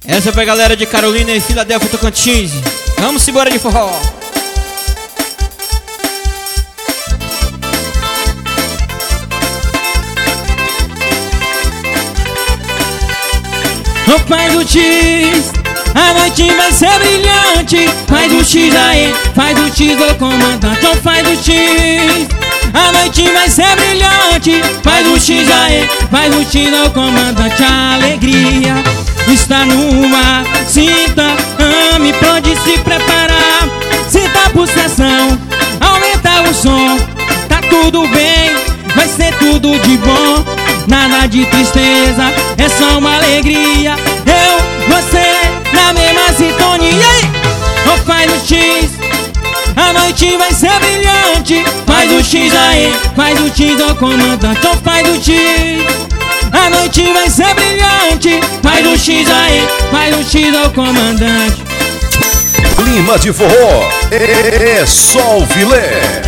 Essa é pra galera de Carolina e Filadélfia, Tocantins. Vamos embora de forró. Não faz o X, a noite vai ser brilhante. Faz o X aí, faz o X, ô comandante. Não faz o X, a noite vai ser brilhante. Faz o X aí, faz o X, ô comandante. A alegria está no ar. Sinta, ame, pode se preparar. Sinta a pulsação, aumenta o som. Tá tudo bem, vai ser tudo de bom. Nada de tristeza, é só uma alegria. Eu, você, na mesma sintonia. Não faz o X, a noite vai ser brilhante. Faz o X aí, faz o X, ô comandante. Não faz o X, a noite vai ser brilhante. Faz o X aí, faz o X, ô comandante. Clima de forró, é só o filé.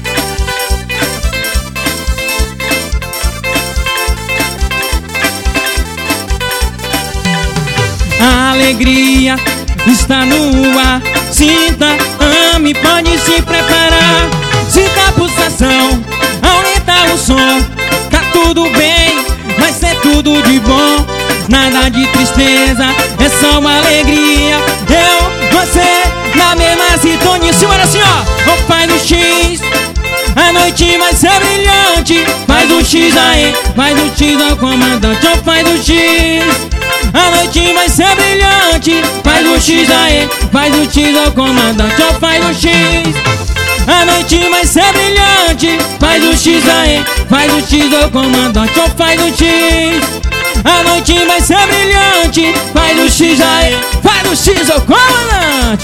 A alegria está no ar. Sinta, ame, pode se preparar. Sinta a pulsação, aumenta o som. Tá tudo bem, vai ser tudo de bom. Nada de tristeza, é só uma alegria. Eu, você, na mesma sintonia. Simbora assim, ó. Não faz o X, a noite vai ser brilhante. Faz o X aí, faz o X, ó comandante. Não faz o X, a noite vai ser brilhante. Faz o X aí, faz o X, ó comandante. Ó, faz o X, a noite vai ser brilhante. Faz o X aí, faz o X, ó comandante. Ó, faz o X, a noite vai ser brilhante. Faz o X aí, faz o X, ó comandante.